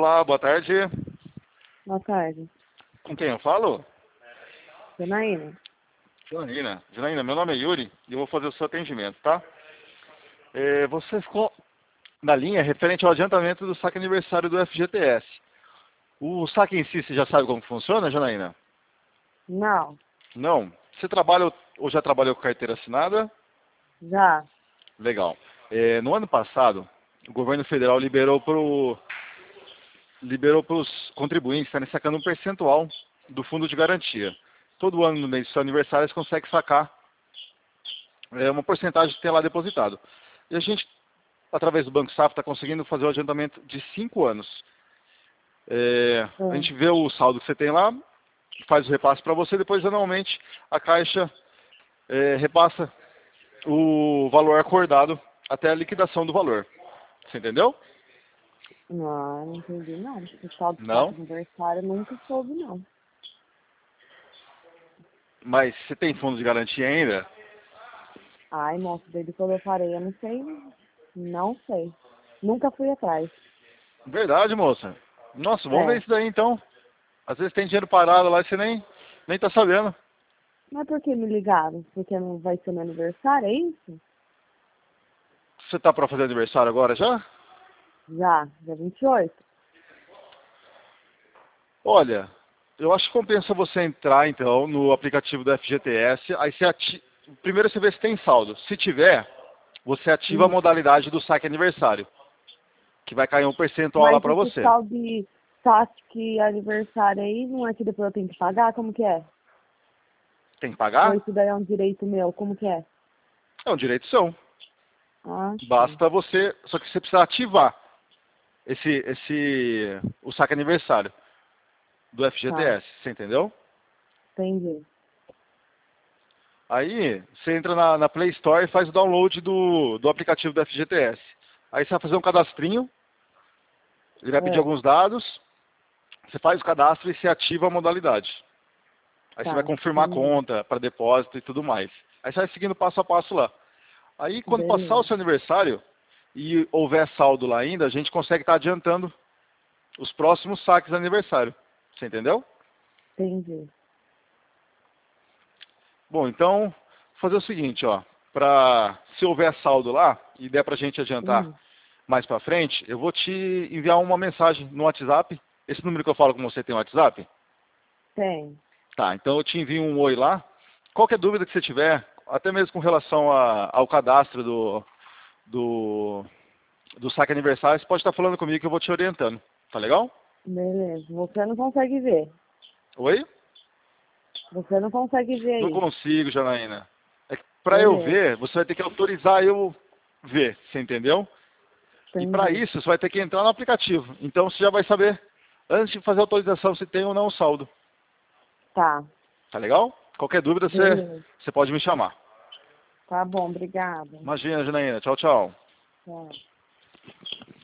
Olá, boa tarde. Boa tarde. Com quem eu falo? Janaína? Janaína. Janaína, meu nome é Yuri e eu vou fazer o seu atendimento, tá? Você ficou na linha referente ao adiantamento do saque aniversário do FGTS. O saque em si, você já sabe como funciona, Janaína? Não. Não? Você trabalha ou já trabalhou com carteira assinada? Já. Legal. No ano passado, o governo federal liberou para os contribuintes estarem sacando um percentual do fundo de garantia. Todo ano, no mês do seu aniversário, eles conseguem sacar uma porcentagem que tem lá depositado. E a gente, através do Banco Safra, está conseguindo fazer o adiantamento de 5 anos. A gente vê o saldo que você tem lá, faz o repasse para você, depois anualmente a Caixa repassa o valor acordado até a liquidação do valor. Você entendeu? Não entendi não. O tal do saque Não? aniversário eu nunca soube não. Mas você tem fundo de garantia ainda? Ai, nossa, desde quando eu parei, eu não sei. Não sei. Nunca fui atrás. Verdade, moça. Nossa, vamos ver É. isso daí então. Às vezes tem dinheiro parado lá e você nem tá sabendo. Mas por que me ligaram? Porque não vai ser meu aniversário, é isso? Você tá para fazer aniversário agora já? Já, dia 28. Olha, eu acho que compensa você entrar então no aplicativo do FGTS, aí primeiro você vê se tem saldo. Se tiver, você ativa a modalidade do saque aniversário, que vai cair um percentual lá Mas para esse você. tal de saque aniversário aí, não é que depois eu tenho que pagar? Como que é? Tem que Ou pagar? isso daí é um direito meu? Como que é? É um direito seu. Ah, sim. Basta você, só que você precisa ativar o saque aniversário do Tá. FGTS, você entendeu? Entendi. Aí você entra na Play Store e faz o download do aplicativo do FGTS. Aí você vai fazer um cadastrinho, ele vai pedir É, alguns dados, você faz o cadastro e você ativa a modalidade. Aí você vai tá. confirmar a Entendi. conta para depósito e tudo mais. Aí você vai seguindo passo a passo lá. Aí quando passar o Beleza. seu aniversário e houver saldo lá ainda, a gente consegue estar adiantando os próximos saques de aniversário. Você entendeu? Entendi. Bom, então, vou fazer o seguinte, ó. Se houver saldo lá e der pra gente adiantar Uhum. mais pra frente, eu vou te enviar uma mensagem no WhatsApp. Esse número que eu falo com você tem WhatsApp? Tem. Tá, então eu te envio um oi lá. Qualquer dúvida que você tiver, até mesmo com relação ao cadastro do, do saque aniversário, você pode estar falando comigo que eu vou te orientando. Tá legal? Beleza. Você não consegue ver. Oi? Você não consegue ver Não aí. consigo, Janaína. É que pra eu Beleza. ver, você vai ter que autorizar eu ver, você entendeu? E para Entendi. isso, você vai ter que entrar no aplicativo. Então você já vai saber, antes de fazer a autorização, se tem ou não o saldo. Tá. Tá legal? Qualquer dúvida, Beleza. você pode me chamar. Tá bom. Obrigada. Imagina, Janaína. Tchau, tchau. Tchau.